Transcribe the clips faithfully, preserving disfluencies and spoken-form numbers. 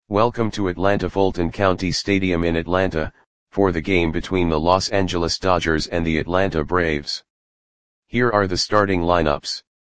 Welcome to Atlanta Fulton County Stadium in Atlanta, for the game between the Los Angeles Dodgers and the Atlanta Braves. Here are the starting lineups.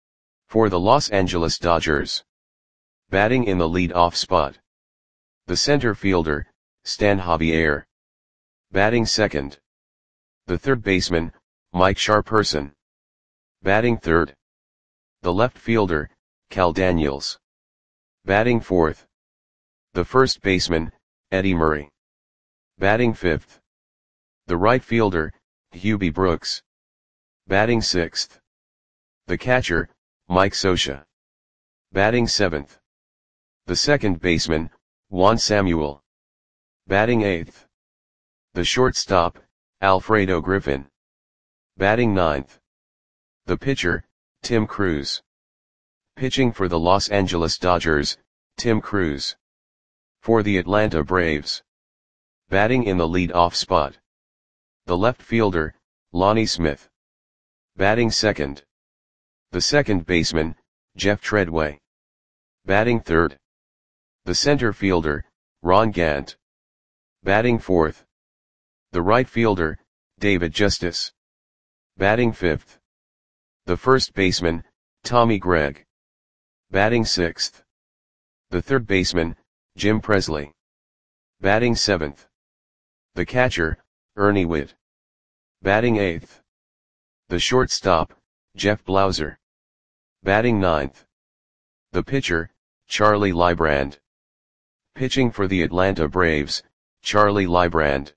For the Los Angeles Dodgers. Batting in the lead-off spot. The center fielder, Stan Javier. Batting second. The third baseman, Mike Sharperson. Batting third. The left fielder, Cal Daniels. Batting fourth. The first baseman, Eddie Murray. Batting fifth. The right fielder, Hubie Brooks. Batting sixth. The catcher, Mike Scioscia. Batting seventh. The second baseman, Juan Samuel. Batting eighth. The shortstop, Alfredo Griffin. Batting ninth. The pitcher, Tim Crews. Pitching for the Los Angeles Dodgers, Tim Crews. For the Atlanta Braves. Batting in the lead-off spot. The left fielder, Lonnie Smith. Batting second. The second baseman, Jeff Treadway. Batting third. The center fielder, Ron Gant. Batting fourth. The right fielder, David Justice. Batting fifth. The first baseman, Tommy Gregg. Batting sixth. The third baseman, Jim Presley. Batting seventh. The catcher, Ernie Whitt. Batting eighth. The shortstop, Jeff Blauser. Batting ninth. The pitcher, Charlie Leibrand. Pitching for the Atlanta Braves, Charlie Leibrand.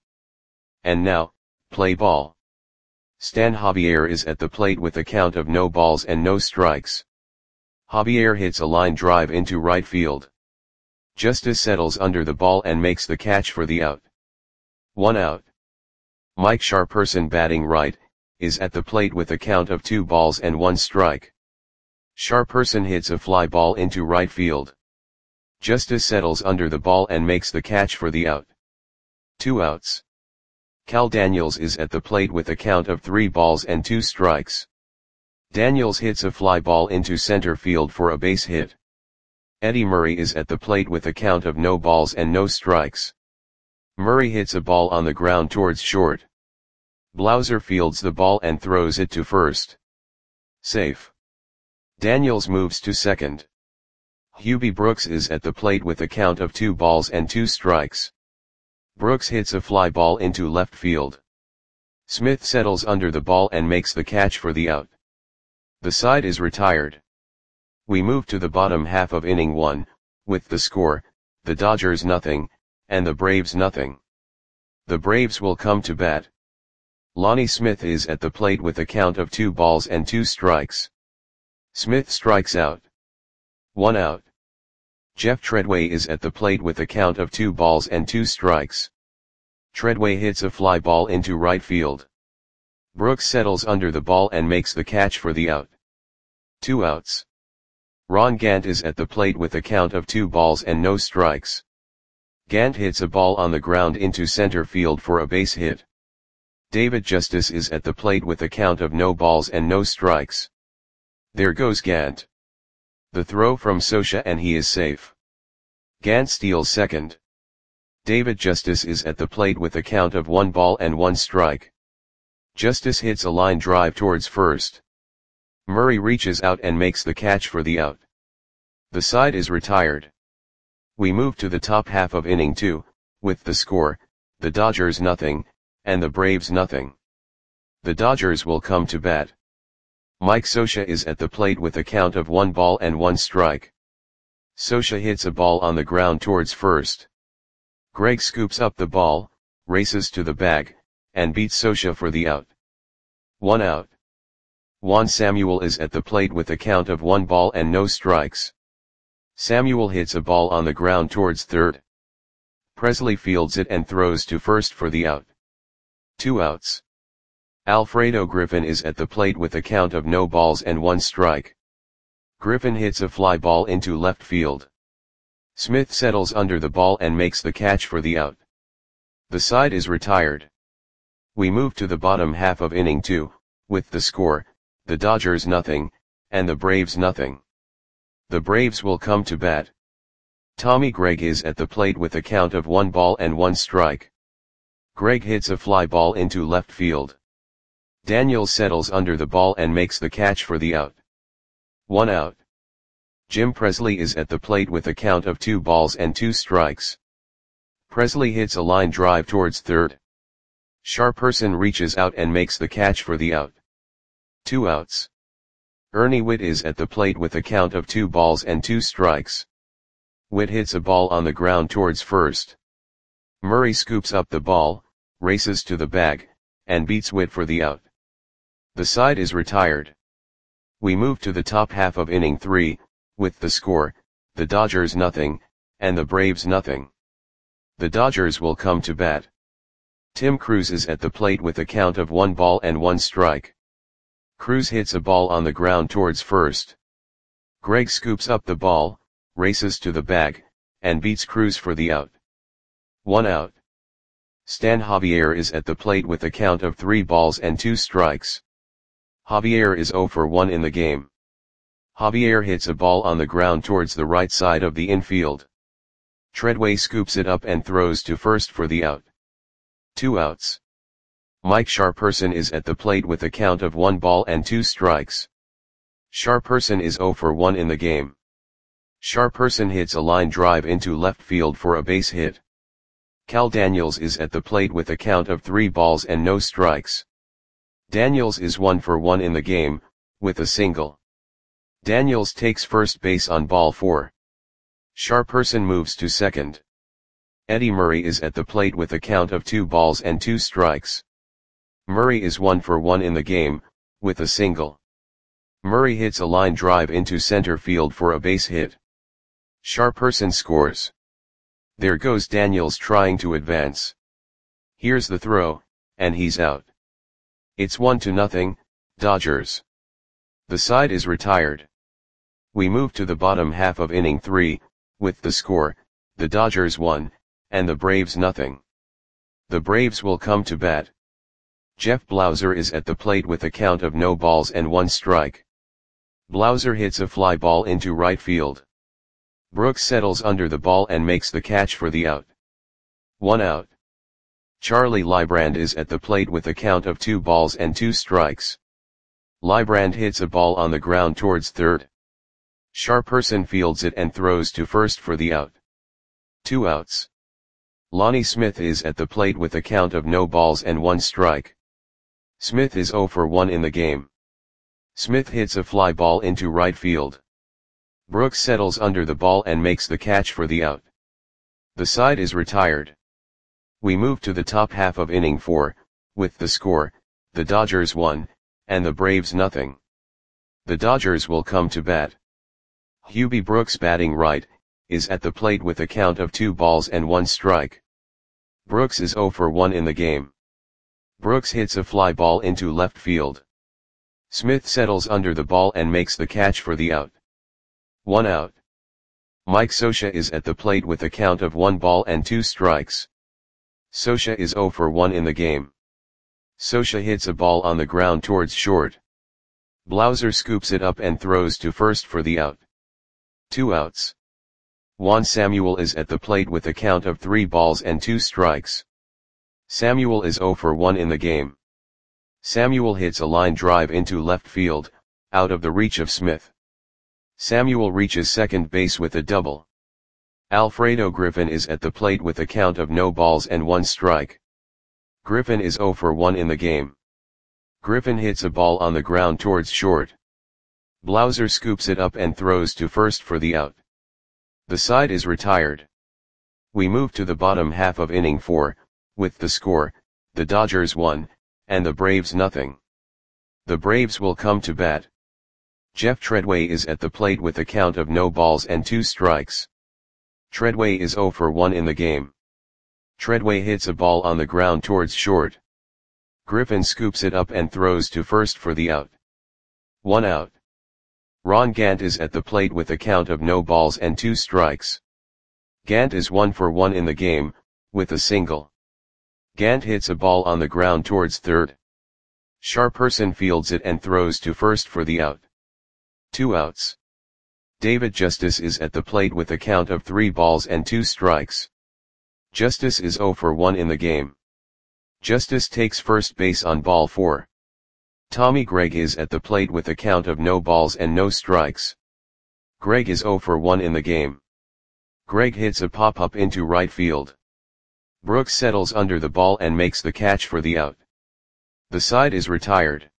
And now, play ball. Stan Javier is at the plate with a count of no balls and no strikes. Javier hits a line drive into right field. Justice settles under the ball and makes the catch for the out. One out. Mike Sharperson, batting right, is at the plate with a count of two balls and one strike. Sharperson hits a fly ball into right field. Justice settles under the ball and makes the catch for the out. Two outs. Cal Daniels is at the plate with a count of three balls and two strikes. Daniels hits a fly ball into center field for a base hit. Eddie Murray is at the plate with a count of no balls and no strikes. Murray hits a ball on the ground towards short. Blauser fields the ball and throws it to first. Safe. Daniels moves to second. Hubie Brooks is at the plate with a count of two balls and two strikes. Brooks hits a fly ball into left field. Smith settles under the ball and makes the catch for the out. The side is retired. We move to the bottom half of inning one, with the score, the Dodgers nothing, and the Braves nothing. The Braves will come to bat. Lonnie Smith is at the plate with a count of two balls and two strikes. Smith strikes out. One out. Jeff Treadway is at the plate with a count of two balls and two strikes. Treadway hits a fly ball into right field. Brooks settles under the ball and makes the catch for the out. Two outs. Ron Gant is at the plate with a count of two balls and no strikes. Gant hits a ball on the ground into center field for a base hit. David Justice is at the plate with a count of no balls and no strikes. There goes Gant. The throw from Scioscia and he is safe. Gant steals second. David Justice is at the plate with a count of one ball and one strike. Justice hits a line drive towards first. Murray reaches out and makes the catch for the out. The side is retired. We move to the top half of inning two, with the score, the Dodgers nothing, and the Braves nothing. The Dodgers will come to bat. Mike Scioscia is at the plate with a count of one ball and one strike. Scioscia hits a ball on the ground towards first. Gregg scoops up the ball, races to the bag, and beats Scioscia for the out. One out. Juan Samuel is at the plate with a count of one ball and no strikes. Samuel hits a ball on the ground towards third. Presley fields it and throws to first for the out. Two outs. Alfredo Griffin is at the plate with a count of no balls and one strike. Griffin hits a fly ball into left field. Smith settles under the ball and makes the catch for the out. The side is retired. We move to the bottom half of inning two, with the score, the Dodgers nothing, and the Braves nothing. The Braves will come to bat. Tommy Gregg is at the plate with a count of one ball and one strike. Gregg hits a fly ball into left field. Daniels settles under the ball and makes the catch for the out. One out. Jim Presley is at the plate with a count of two balls and two strikes. Presley hits a line drive towards third. Sharperson reaches out and makes the catch for the out. Two outs. Ernie Whitt is at the plate with a count of two balls and two strikes. Whitt hits a ball on the ground towards first. Murray scoops up the ball, races to the bag, and beats Whitt for the out. The side is retired. We move to the top half of inning three, with the score, the Dodgers nothing, and the Braves nothing. The Dodgers will come to bat. Tim Cruz is at the plate with a count of one ball and one strike. Cruz hits a ball on the ground towards first. Gregg scoops up the ball, races to the bag, and beats Cruz for the out. One out. Stan Javier is at the plate with a count of three balls and two strikes. Javier is oh for one in the game. Javier hits a ball on the ground towards the right side of the infield. Treadway scoops it up and throws to first for the out. Two outs. Mike Sharperson is at the plate with a count of one ball and two strikes. Sharperson is oh for one in the game. Sharperson hits a line drive into left field for a base hit. Cal Daniels is at the plate with a count of three balls and no strikes. Daniels is one for one in the game, with a single. Daniels takes first base on ball four. Sharperson moves to second. Eddie Murray is at the plate with a count of two balls and two strikes. Murray is one for one in the game, with a single. Murray hits a line drive into center field for a base hit. Sharperson scores. There goes Daniels trying to advance. Here's the throw, and he's out. It's one to nothing, Dodgers. The side is retired. We move to the bottom half of inning three, with the score, the Dodgers one, and the Braves nothing. The Braves will come to bat. Jeff Blauser is at the plate with a count of no balls and one strike. Blauser hits a fly ball into right field. Brooks settles under the ball and makes the catch for the out. One out. Charlie Leibrand is at the plate with a count of two balls and two strikes. Leibrand hits a ball on the ground towards third. Sharperson fields it and throws to first for the out. Two outs. Lonnie Smith is at the plate with a count of no balls and one strike. Smith is oh for one in the game. Smith hits a fly ball into right field. Brooks settles under the ball and makes the catch for the out. The side is retired. We move to the top half of inning four, with the score, the Dodgers one, and the Braves nothing. The Dodgers will come to bat. Hubie Brooks, batting right, is at the plate with a count of two balls and one strike. Brooks is oh for one in the game. Brooks hits a fly ball into left field. Smith settles under the ball and makes the catch for the out. One out. Mike Scioscia is at the plate with a count of one ball and two strikes. Scioscia is oh for one in the game. Scioscia hits a ball on the ground towards short. Blauser scoops it up and throws to first for the out. Two outs. Juan Samuel is at the plate with a count of three balls and two strikes. Samuel is oh for one in the game. Samuel hits a line drive into left field, out of the reach of Smith. Samuel reaches second base with a double. Alfredo Griffin is at the plate with a count of no balls and one strike. Griffin is oh for one in the game. Griffin hits a ball on the ground towards short. Blauser scoops it up and throws to first for the out. The side is retired. We move to the bottom half of inning four, with the score, the Dodgers one, and the Braves nothing. The Braves will come to bat. Jeff Treadway is at the plate with a count of no balls and two strikes. Treadway is oh for one in the game. Treadway hits a ball on the ground towards short. Griffin scoops it up and throws to first for the out. One out. Ron Gant is at the plate with a count of no balls and two strikes. Gant is one for one in the game, with a single. Gant hits a ball on the ground towards third. Sharperson fields it and throws to first for the out. Two outs. David Justice is at the plate with a count of three balls and two strikes. Justice is zero for one in the game. Justice takes first base on ball four. Tommy Gregg is at the plate with a count of no balls and no strikes. Gregg is zero for one in the game. Gregg hits a pop-up into right field. Brooks settles under the ball and makes the catch for the out. The side is retired.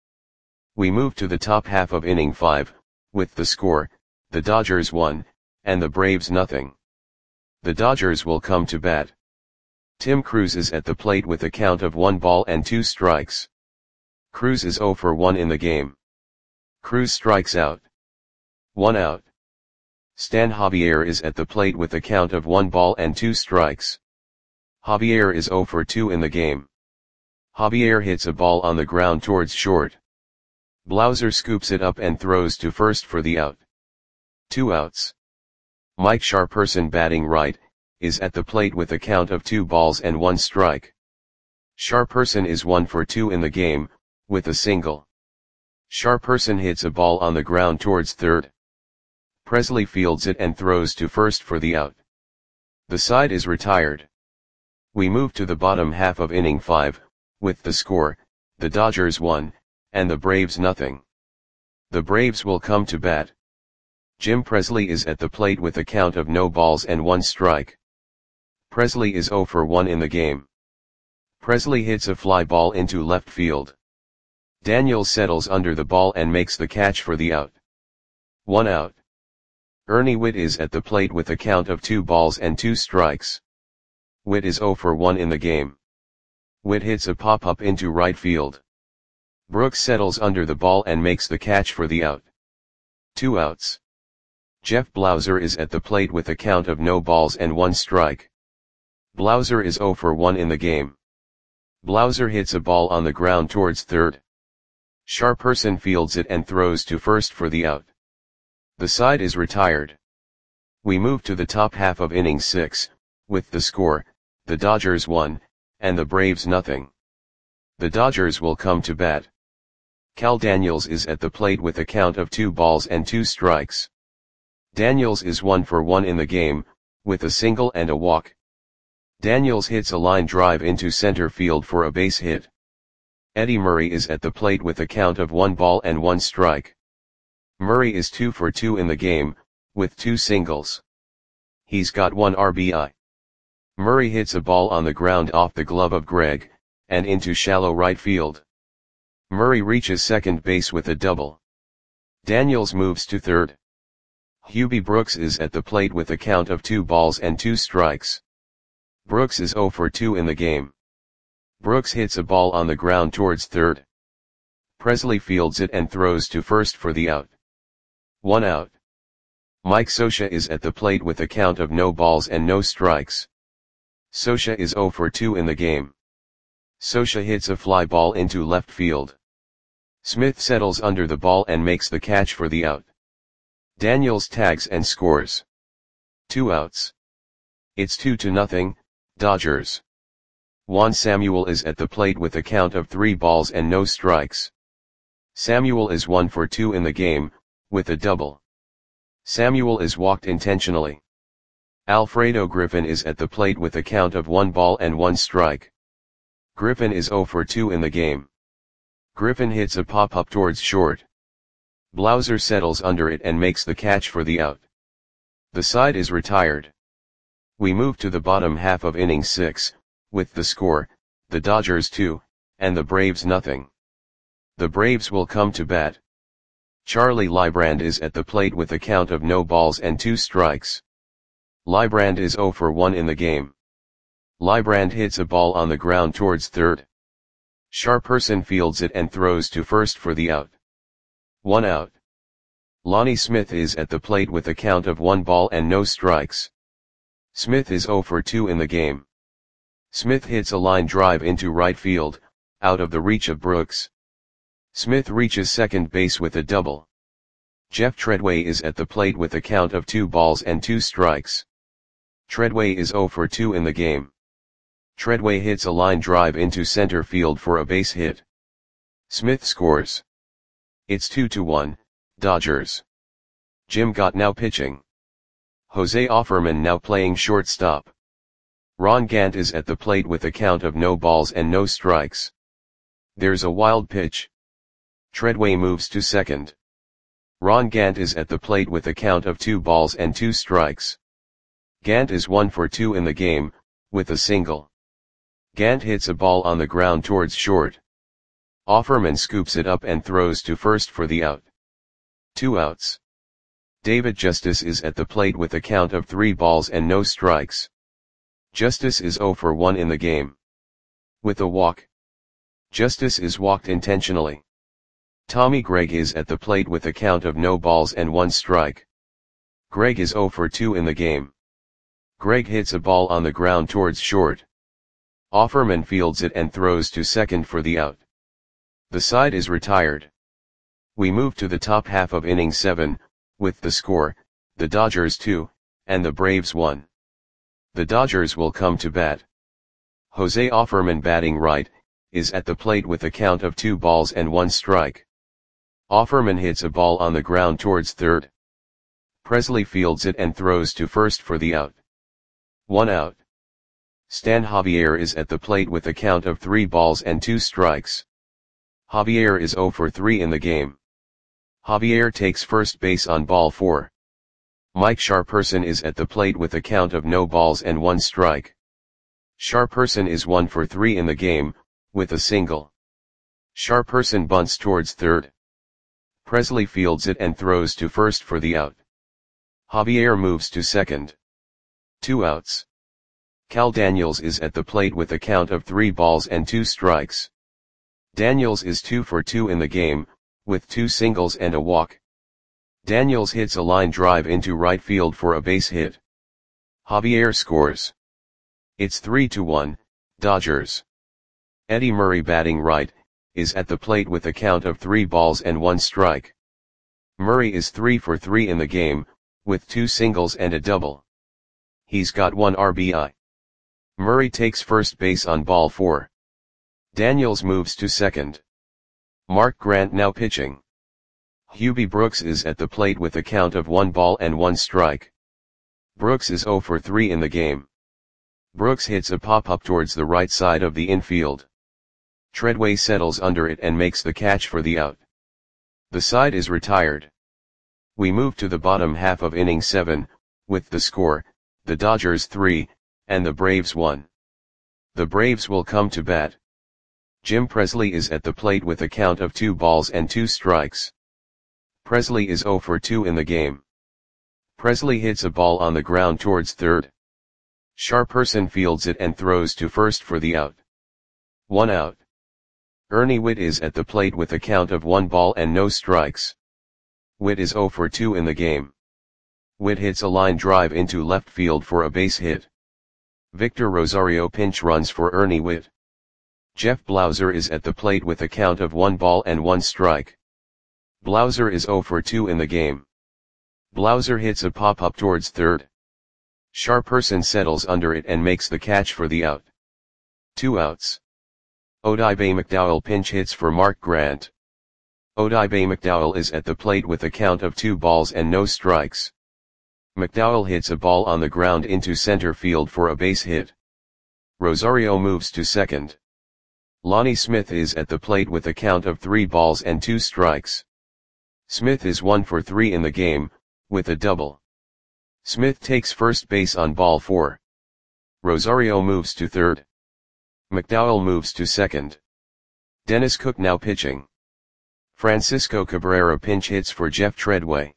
We move to the top half of inning five, with the score, the Dodgers one, and the Braves nothing. The Dodgers will come to bat. Tim Cruz is at the plate with a count of one ball and two strikes. Cruz is zero for one in the game. Cruz strikes out. One out. Stan Javier is at the plate with a count of one ball and two strikes. Javier is zero for two in the game. Javier hits a ball on the ground towards short. Blauser scoops it up and throws to first for the out. Two outs. Mike Sharperson, batting right, is at the plate with a count of two balls and one strike. Sharperson is one for two in the game, with a single. Sharperson hits a ball on the ground towards third. Presley fields it and throws to first for the out. The side is retired. We move to the bottom half of inning five, with the score, the Dodgers one, and the Braves nothing. The Braves will come to bat. Jim Presley is at the plate with a count of no balls and one strike. Presley is zero for one in the game. Presley hits a fly ball into left field. Daniels settles under the ball and makes the catch for the out. One out. Ernie Whitt is at the plate with a count of two balls and two strikes. Whitt is zero for one in the game. Whitt hits a pop-up into right field. Brooks settles under the ball and makes the catch for the out. Two outs. Jeff Blauser is at the plate with a count of no balls and one strike. Blauser is zero for one in the game. Blauser hits a ball on the ground towards third. Sharperson fields it and throws to first for the out. The side is retired. We move to the top half of inning six, with the score, the Dodgers one, and the Braves nothing. The Dodgers will come to bat. Cal Daniels is at the plate with a count of two balls and two strikes. Daniels is one for one in the game, with a single and a walk. Daniels hits a line drive into center field for a base hit. Eddie Murray is at the plate with a count of one ball and one strike. Murray is two for two in the game, with two singles. He's got one R B I. Murray hits a ball on the ground off the glove of Gregg, and into shallow right field. Murray reaches second base with a double. Daniels moves to third. Hubie Brooks is at the plate with a count of two balls and two strikes. Brooks is zero for two in the game. Brooks hits a ball on the ground towards third. Presley fields it and throws to first for the out. One out. Mike Scioscia is at the plate with a count of no balls and no strikes. Scioscia is zero for two in the game. Scioscia hits a fly ball into left field. Smith settles under the ball and makes the catch for the out. Daniels tags and scores. Two outs. It's two to nothing, Dodgers. Juan Samuel is at the plate with a count of three balls and no strikes. Samuel is one for two in the game, with a double. Samuel is walked intentionally. Alfredo Griffin is at the plate with a count of one ball and one strike. Griffin is zero for two in the game. Griffin hits a pop-up towards short. Blauser settles under it and makes the catch for the out. The side is retired. We move to the bottom half of inning six, with the score, the Dodgers two, and the Braves nothing. The Braves will come to bat. Charlie Leibrand is at the plate with a count of no balls and two strikes. Leibrand is zero for one in the game. Leibrand hits a ball on the ground towards third. Sharperson fields it and throws to first for the out. One out. Lonnie Smith is at the plate with a count of one ball and no strikes. Smith is zero for two in the game. Smith hits a line drive into right field, out of the reach of Brooks. Smith reaches second base with a double. Jeff Treadway is at the plate with a count of two balls and two strikes. Treadway is zero for two in the game. Treadway hits a line drive into center field for a base hit. Smith scores. It's two to one, Dodgers. Jim Gott now pitching. Jose Offerman now playing shortstop. Ron Gant is at the plate with a count of no balls and no strikes. There's a wild pitch. Treadway moves to second. Ron Gant is at the plate with a count of two balls and two strikes. Gant is one for two in the game, with a single. Gant hits a ball on the ground towards short. Offerman scoops it up and throws to first for the out. Two outs. David Justice is at the plate with a count of three balls and no strikes. Justice is zero for one in the game. With a walk. Justice is walked intentionally. Tommy Gregg is at the plate with a count of no balls and one strike. Gregg is zero for two in the game. Gregg hits a ball on the ground towards short. Offerman fields it and throws to second for the out. The side is retired. We move to the top half of inning seven, with the score, the Dodgers two, and the Braves one. The Dodgers will come to bat. Jose Offerman, batting right, is at the plate with a count of two balls and one strike. Offerman hits a ball on the ground towards third. Presley fields it and throws to first for the out. One out. Stan Javier is at the plate with a count of three balls and two strikes. Javier is zero for three in the game. Javier takes first base on ball four. Mike Sharperson is at the plate with a count of no balls and one strike. Sharperson is one for three in the game, with a single. Sharperson bunts towards third. Presley fields it and throws to first for the out. Javier moves to second. Two outs. Cal Daniels is at the plate with a count of three balls and two strikes. Daniels is two for two in the game, with two singles and a walk. Daniels hits a line drive into right field for a base hit. Javier scores. It's three to one, Dodgers. Eddie Murray, batting right, is at the plate with a count of three balls and one strike. Murray is three for three in the game, with two singles and a double. He's got one R B I. Murray takes first base on ball four. Daniels moves to second. Mark Grant now pitching. Hubie Brooks is at the plate with a count of one ball and one strike. Brooks is zero for three in the game. Brooks hits a pop-up towards the right side of the infield. Treadway settles under it and makes the catch for the out. The side is retired. We move to the bottom half of inning seven, with the score, the Dodgers three, and the Braves one. The Braves will come to bat. Jim Presley is at the plate with a count of two balls and two strikes. Presley is zero for two in the game. Presley hits a ball on the ground towards third. Sharperson fields it and throws to first for the out. One out. Ernie Whitt is at the plate with a count of one ball and no strikes. Whitt is zero for two in the game. Whitt hits a line drive into left field for a base hit. Victor Rosario pinch runs for Ernie Whitt. Jeff Blauser is at the plate with a count of one ball and one strike. Blauser is zero for two in the game. Blauser hits a pop-up towards third. Sharperson settles under it and makes the catch for the out. Two outs. Odibe McDowell pinch hits for Mark Grant. Odibe McDowell is at the plate with a count of two balls and no strikes. McDowell hits a ball on the ground into center field for a base hit. Rosario moves to second. Lonnie Smith is at the plate with a count of three balls and two strikes. Smith is one for three in the game, with a double. Smith takes first base on ball four. Rosario moves to third. McDowell moves to second. Dennis Cook now pitching. Francisco Cabrera pinch hits for Jeff Treadway.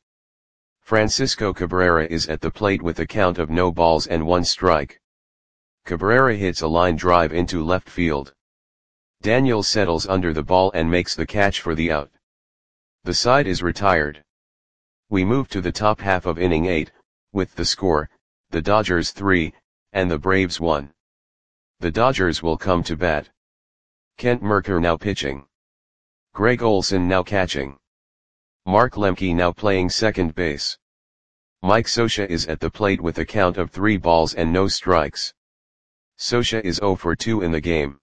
Francisco Cabrera is at the plate with a count of no balls and one strike. Cabrera hits a line drive into left field. Daniels settles under the ball and makes the catch for the out. The side is retired. We move to the top half of inning eight, with the score, the Dodgers three, and the Braves one. The Dodgers will come to bat. Kent Mercker now pitching. Greg Olson now catching. Mark Lemke now playing second base. Mike Scioscia is at the plate with a count of three balls and no strikes. Scioscia is zero for two in the game.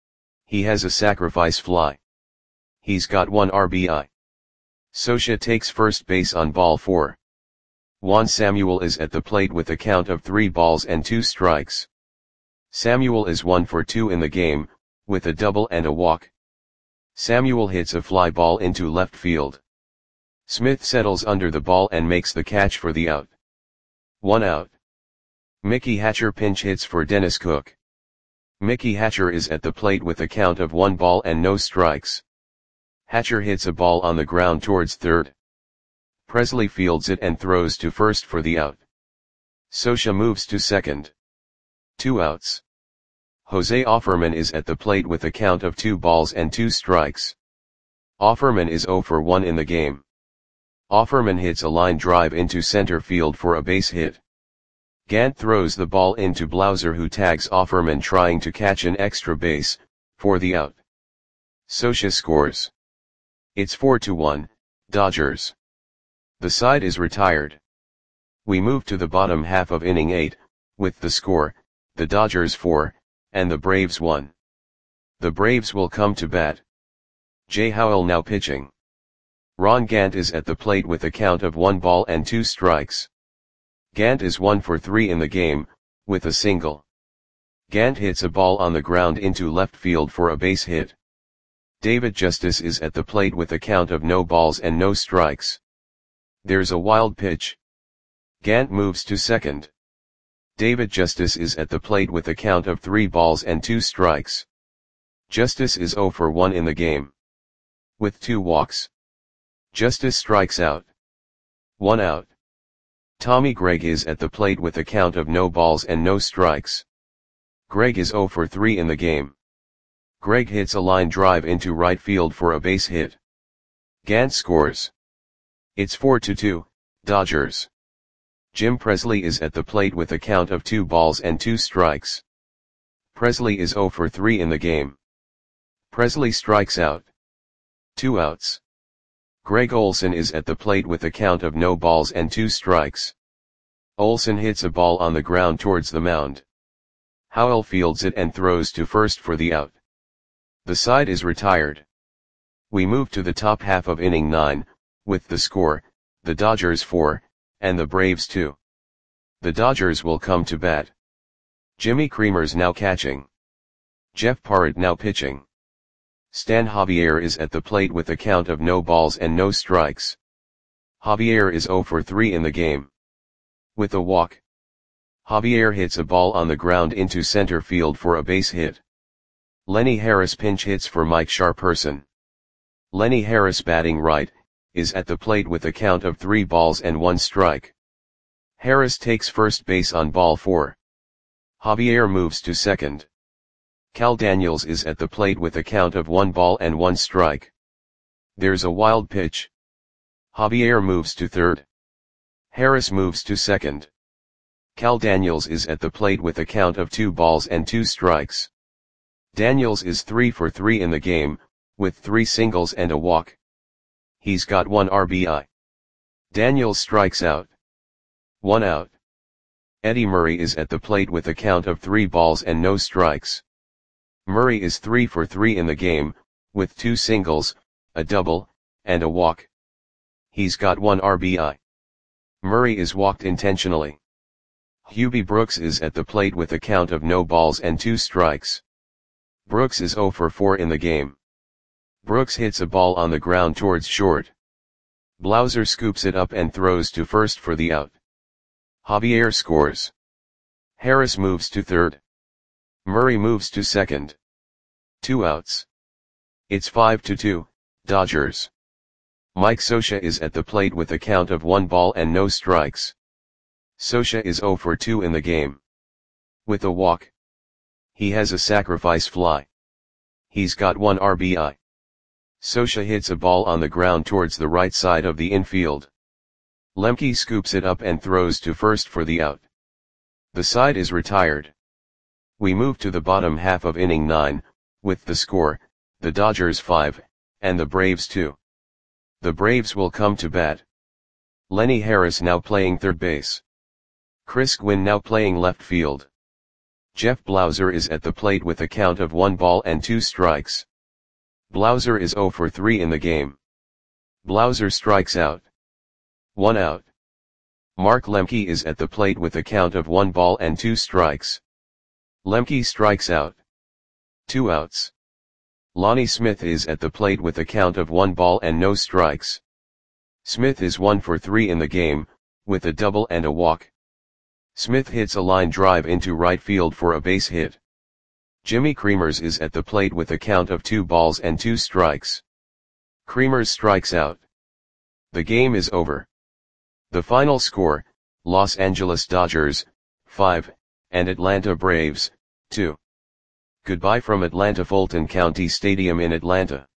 He has a sacrifice fly. He's got one R B I. Scioscia takes first base on ball four. Juan Samuel is at the plate with a count of three balls and two strikes. Samuel is one for two in the game, with a double and a walk. Samuel hits a fly ball into left field. Smith settles under the ball and makes the catch for the out. One out. Mickey Hatcher pinch hits for Dennis Cook. Mickey Hatcher is at the plate with a count of one ball and no strikes. Hatcher hits a ball on the ground towards third. Presley fields it and throws to first for the out. Scioscia moves to second. Two outs. Jose Offerman is at the plate with a count of two balls and two strikes. Offerman is zero for one in the game. Offerman hits a line drive into center field for a base hit. Gant throws the ball into Blauser, who tags Offerman trying to catch an extra base, for the out. Scioscia scores. It's four to one, Dodgers. The side is retired. We move to the bottom half of inning eight, with the score, the Dodgers four, and the Braves one. The Braves will come to bat. Jay Howell now pitching. Ron Gant is at the plate with a count of one ball and two strikes. Gant is one for three in the game, with a single. Gant hits a ball on the ground into left field for a base hit. David Justice is at the plate with a count of no balls and no strikes. There's a wild pitch. Gant moves to second. David Justice is at the plate with a count of three balls and two strikes. Justice is zero for one in the game. With two walks. Justice strikes out. One out. Tommy Gregg is at the plate with a count of no balls and no strikes. Gregg is zero for three in the game. Gregg hits a line drive into right field for a base hit. Gant scores. It's four to two, Dodgers. Jim Presley is at the plate with a count of two balls and two strikes. Presley is zero for three in the game. Presley strikes out. Two outs. Greg Olson is at the plate with a count of no balls and two strikes. Olson hits a ball on the ground towards the mound. Howell fields it and throws to first for the out. The side is retired. We move to the top half of inning nine, with the score, the Dodgers four, and the Braves two. The Dodgers will come to bat. Jimmy Creamer's now catching. Jeff Parrott now pitching. Stan Javier is at the plate with a count of no balls and no strikes. Javier is zero for three in the game. With a walk. Javier hits a ball on the ground into center field for a base hit. Lenny Harris pinch hits for Mike Sharperson. Lenny Harris, batting right, is at the plate with a count of three balls and one strike. Harris takes first base on ball four. Javier moves to second. Cal Daniels is at the plate with a count of one ball and one strike. There's a wild pitch. Javier moves to third. Harris moves to second. Cal Daniels is at the plate with a count of two balls and two strikes. Daniels is three for three in the game, with three singles and a walk. He's got one R B I. Daniels strikes out. One out. Eddie Murray is at the plate with a count of three balls and no strikes. Murray is three for three in the game, with two singles, a double, and a walk. He's got one R B I. Murray is walked intentionally. Hubie Brooks is at the plate with a count of no balls and two strikes. Brooks is zero for four in the game. Brooks hits a ball on the ground towards short. Blauser scoops it up and throws to first for the out. Javier scores. Harris moves to third. Murray moves to second. Two outs. It's five to two, Dodgers. Mike Scioscia is at the plate with a count of one ball and no strikes. Scioscia is zero for two in the game. With a walk. He has a sacrifice fly. He's got one R B I. Scioscia hits a ball on the ground towards the right side of the infield. Lemke scoops it up and throws to first for the out. The side is retired. We move to the bottom half of inning nine, with the score, the Dodgers five, and the Braves two. The Braves will come to bat. Lenny Harris now playing third base. Chris Gwynn now playing left field. Jeff Blauser is at the plate with a count of one ball and two strikes. Blauser is zero for three in the game. Blauser strikes out. One out. Mark Lemke is at the plate with a count of one ball and two strikes. Lemke strikes out. Two outs. Lonnie Smith is at the plate with a count of one ball and no strikes. Smith is one for three in the game, with a double and a walk. Smith hits a line drive into right field for a base hit. Jimmy Creamers is at the plate with a count of two balls and two strikes. Creamers strikes out. The game is over. The final score, Los Angeles Dodgers, five, and Atlanta Braves, two. Goodbye from Atlanta Fulton County Stadium in Atlanta.